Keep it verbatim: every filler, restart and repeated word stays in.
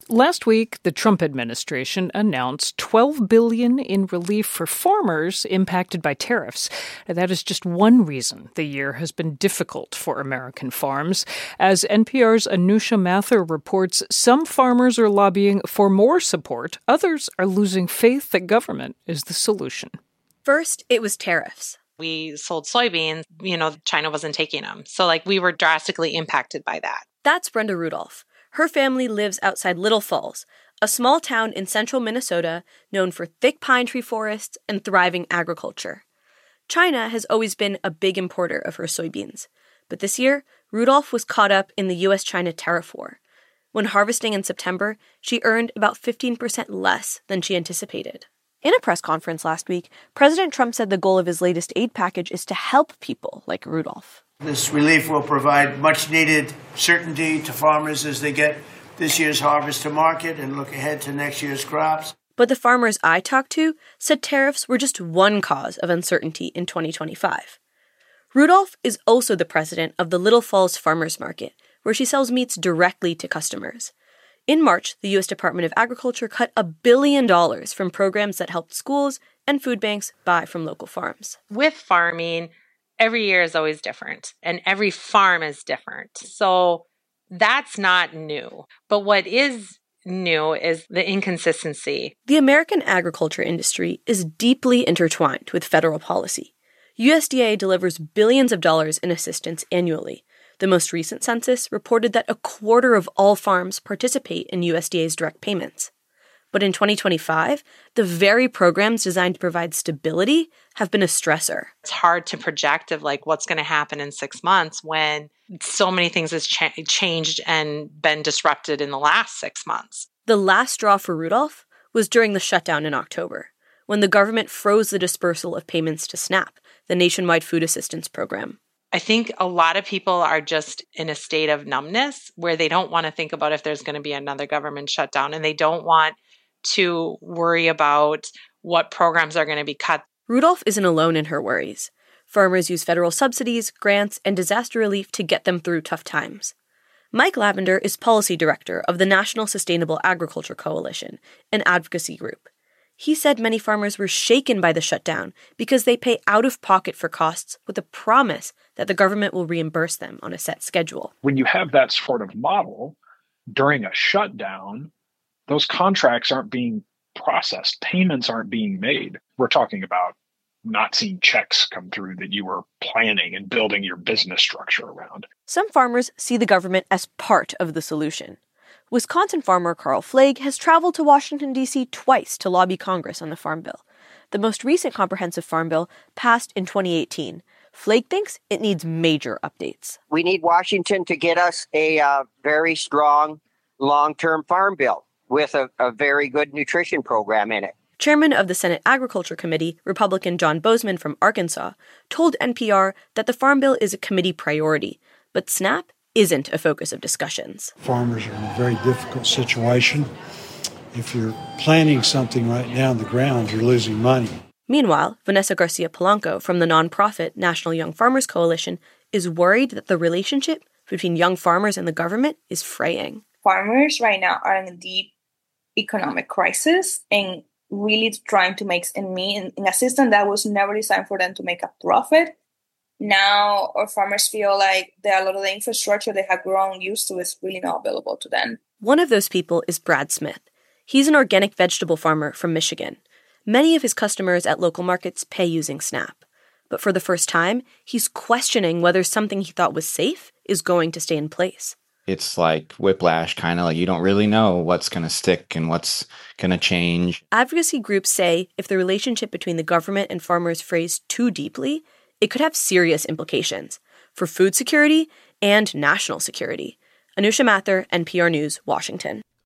Last week, the Trump administration announced twelve billion dollars in relief for farmers impacted by tariffs. That is just one reason the year has been difficult for American farms. As N P R's Anusha Mathur reports, some farmers are lobbying for more support. Others are losing faith that government is the solution. First, it was tariffs. We sold soybeans, you know, China wasn't taking them. So like we were drastically impacted by that. That's Brenda Rudolph. Her family lives outside Little Falls, a small town in central Minnesota known for thick pine tree forests and thriving agriculture. China has always been a big importer of her soybeans. But this year, Rudolph was caught up in the U S China tariff war. When harvesting in September, she earned about fifteen percent less than she anticipated. In a press conference last week, President Trump said the goal of his latest aid package is to help people like Rudolph. This relief will provide much-needed certainty to farmers as they get this year's harvest to market and look ahead to next year's crops. But the farmers I talked to said tariffs were just one cause of uncertainty in twenty twenty-five. Rudolph is also the president of the Little Falls Farmers Market, where she sells meats directly to customers. In March, the U S Department of Agriculture cut a billion dollars from programs that helped schools and food banks buy from local farms. With farming, every year is always different, and every farm is different. So that's not new. But what is new is the inconsistency. The American agriculture industry is deeply intertwined with federal policy. U S D A delivers billions of dollars in assistance annually. The most recent census reported that a quarter of all farms participate in U S D A's direct payments. But in twenty twenty-five, the very programs designed to provide stability have been a stressor. It's hard to project of like what's going to happen in six months when so many things has cha- changed and been disrupted in the last six months. The last straw for Rudolph was during the shutdown in October, when the government froze the dispersal of payments to SNAP, the nationwide food assistance program. I think a lot of people are just in a state of numbness where they don't want to think about if there's going to be another government shutdown, and they don't want to worry about what programs are going to be cut. Rudolph isn't alone in her worries. Farmers use federal subsidies, grants, and disaster relief to get them through tough times. Mike Lavender is policy director of the National Sustainable Agriculture Coalition, an advocacy group. He said many farmers were shaken by the shutdown because they pay out of pocket for costs with a promise that the government will reimburse them on a set schedule. When you have that sort of model during a shutdown, those contracts aren't being processed. Payments aren't being made. We're talking about not seeing checks come through that you were planning and building your business structure around. Some farmers see the government as part of the solution. Wisconsin farmer Carl Flagg has traveled to Washington, D C twice to lobby Congress on the Farm Bill. The most recent comprehensive Farm Bill passed in twenty eighteen. Flagg thinks it needs major updates. We need Washington to get us a uh, very strong long-term Farm Bill with a, a very good nutrition program in it. Chairman of the Senate Agriculture Committee, Republican John Bozeman from Arkansas, told N P R that the Farm Bill is a committee priority, but SNAP isn't a focus of discussions. Farmers are in a very difficult situation. If you're planting something right now in the ground, you're losing money. Meanwhile, Vanessa Garcia Polanco from the nonprofit National Young Farmers Coalition is worried that the relationship between young farmers and the government is fraying. Farmers right now are in a deep economic crisis and really trying to make ends meet in, in a system that was never designed for them to make a profit. Now our farmers feel like that a lot of the infrastructure they have grown used to is really not available to them. One of those people is Brad Smith. He's an organic vegetable farmer from Michigan. Many of his customers at local markets pay using SNAP. But for the first time, he's questioning whether something he thought was safe is going to stay in place. It's like whiplash, kind of like you don't really know what's going to stick and what's going to change. Advocacy groups say if the relationship between the government and farmers frays too deeply, it could have serious implications for food security and national security. Anusha Mathur, N P R News, Washington.